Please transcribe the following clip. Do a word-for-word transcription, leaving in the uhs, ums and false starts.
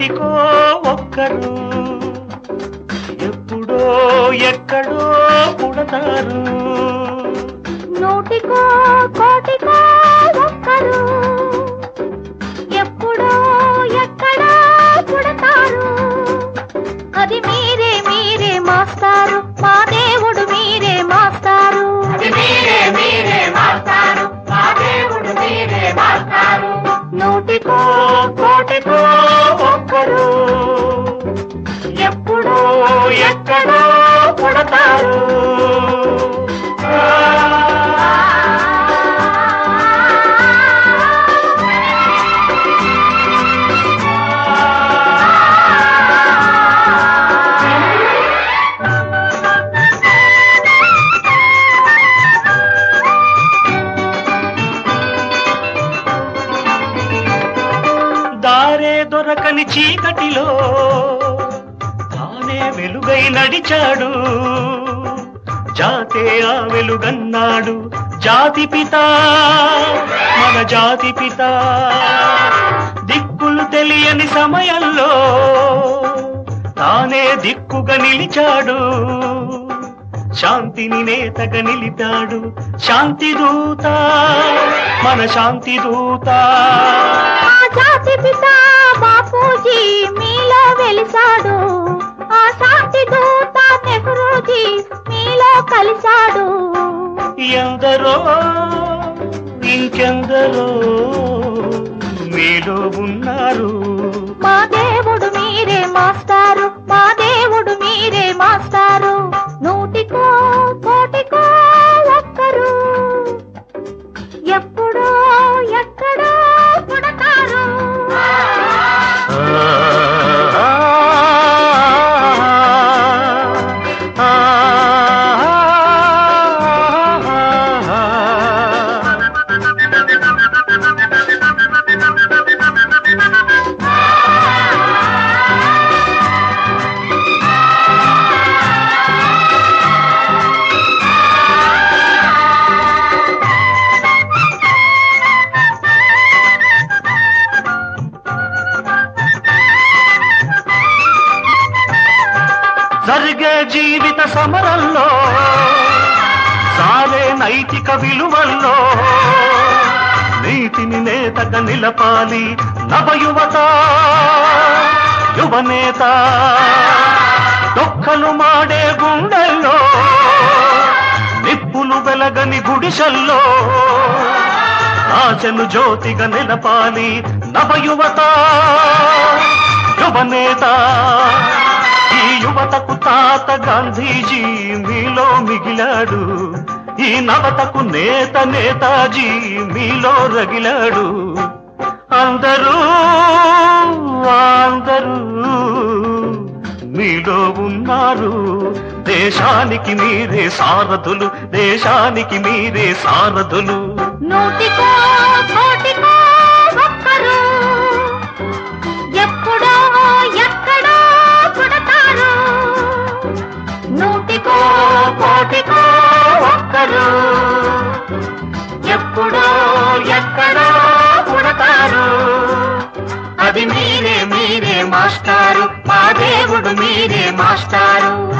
కోటికో ఒక్కరు ఎప్పుడో ఎక్కడో పుడతారు. నూటికో కోటికో ఒక్కరు ఎప్పుడో ఎక్కడో పుడతారు. అది మీరే మీరే మాస్టారు, మా దేవుడు మీరే మాస్టారు. మీరే మీరే మాస్టారు, మా దేవుడు మీరే మాస్టారు. నూటికో కోటికో ఒక్కరు ఎప్పుడో ఎక్కడో పుడతారు. దారే దొరకని చీకటిలో తానే వెలుగై నడిచాడు. జాతే ఆ వెలుగన్నాడు జాతి పిత, మన జాతి పిత. దిక్కులు తెలియని సమయంలో తానే దిక్కుగా నిలిచాడు. శాంతిని నేతగా నిలిపాడు. శాంతి దూత, మన శాంతి దూత. ఆ జాతి పిత బాపూజీ మీలో వెలిసాడు. ఆ శాంతి దూత నెహ్రూజీ మీలో కలిశాడు. ఎందరో ఇంకెందరో మీలో ఉన్నారు. మా దేవుడు మీరే మాస్టారు, మా దేవుడు మీరే మాస్టారు. నూటికో కోటికో ఒక్కరు ఎప్పుడో ఎక్కడో పుడతారు. జరిగే జీవిత సమరంలో సారే నైతిక విలువల్లో నీతిని నేతగా నిలపాలి నవయువత యువనేత. దొక్కలు మాడే గుండెల్లో నిప్పులు వెలగని గుడిసెల్లో ఆశను జ్యోతిగా నిలపాలి నవయువత యువనేత. ఈ యువతకు తాత గాంధీజీ మీలో మిగిలాడు. ఈ నవతకు నేత నేతాజీ మీలో రగిలాడు. అందరూ అందరూ మీలో ఉన్నారు. దేశానికి మీరే సారథులు, దేశానికి మీరే సారథులు. నూటికో కోటికో ఒక్కరు ఎప్పుడో ఎక్కడో పుడతారు. నూటికో కోటికో ఒక్కరు ఎప్పుడో ఎక్కడో పుడతారు. అది మీరే మీరే మాస్టారు, మా దేవుడు మీరే మాస్టారు.